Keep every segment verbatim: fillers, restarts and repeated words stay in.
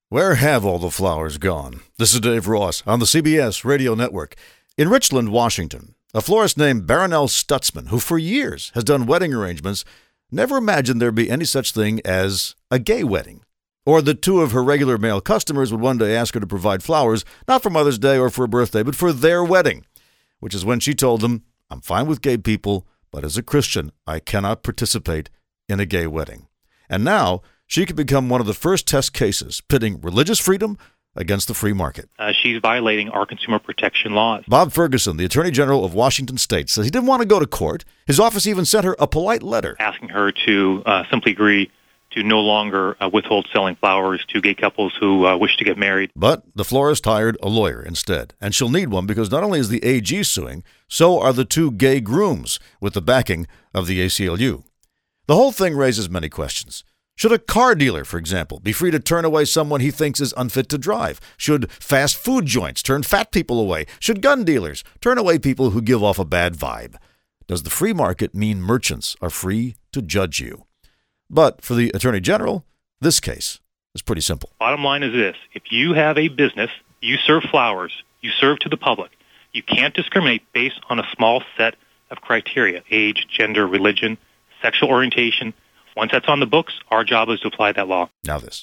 Where have all the flowers gone? This is Dave Ross on the C B S Radio Network. In Richland, Washington, a florist named Baronelle Stutzman, who for years has done wedding arrangements, never imagined there'd be any such thing as a gay wedding, or that two of her regular male customers would one day ask her to provide flowers, not for Mother's Day or for a birthday, but for their wedding, which is when she told them, "I'm fine with gay people, but as a Christian, I cannot participate in a gay wedding." And now she could become one of the first test cases pitting religious freedom against the free market. Uh, she's violating our consumer protection laws. Bob Ferguson, the Attorney General of Washington State, says he didn't want to go to court. His office even sent her a polite letter Asking her to uh, simply agree to no longer uh, withhold selling flowers to gay couples who uh, wish to get married. But the florist hired a lawyer instead, and she'll need one because not only is the A G suing, so are the two gay grooms with the backing of the A C L U. The whole thing raises many questions. Should a car dealer, for example, be free to turn away someone he thinks is unfit to drive? Should fast food joints turn fat people away? Should gun dealers turn away people who give off a bad vibe? Does the free market mean merchants are free to judge you? But for the Attorney General, this case is pretty simple. Bottom line is this. If you have a business, you serve flowers, you serve to the public, you can't discriminate based on a small set of criteria: age, gender, religion, sexual orientation. Once that's on the books, our job is to apply that law. Now this.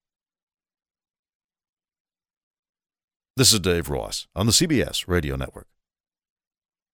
This is Dave Ross on the C B S Radio Network.